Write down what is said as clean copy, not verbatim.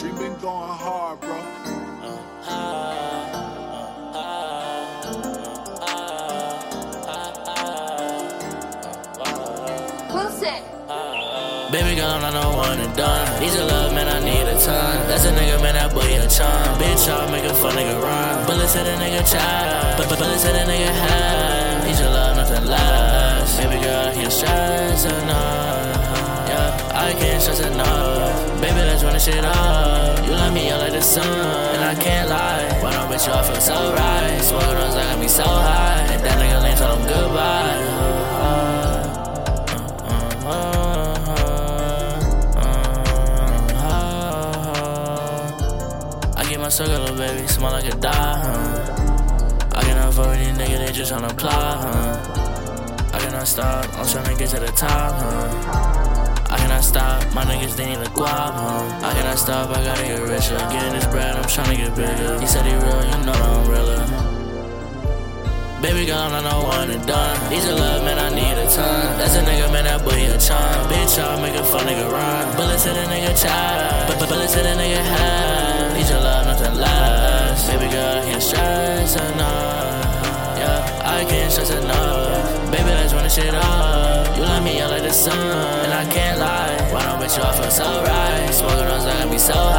She been going hard, bro. Baby girl, I'm not no one and done. Need your love, man, I need a ton. That's a nigga, man, that boy a chum. Bitch, I'll make a fun nigga run. Bullets hit a nigga child, but bullets hit a nigga head. Need your love, nothing less. Baby girl, I can't stress enough. Yeah, I can't stress enough. Baby, let's run this shit up. You let me out like the sun, and I can't lie. Why don't bitch, you, I feel so right. Smoking those, I got me so high. And that nigga lame, tell him goodbye. My circle, little baby, smell like a die, I cannot fuck with these niggas, they just tryna plot, I cannot stop, I'm tryna get to the top, I cannot stop, my niggas, they need a guap, I cannot stop, I gotta get richer. Getting this bread, I'm tryna get bigger. He said he real, you know that I'm realer. Baby girl, I'm not no one and done. Need your love, man, I need a ton. That's a nigga, man, that boy a chum. Bitch, I'll make a fun nigga run. Bullets hit a nigga child, but bullets hit a nigga head. Need your love, nothing less. Baby girl, I can't stress enough. Yeah, I can't stress enough. Baby, let's run this shit up. You let me out like the sun, and I can't lie. Why don't bitch, you, I feel so right. Smoking those, I got me so high.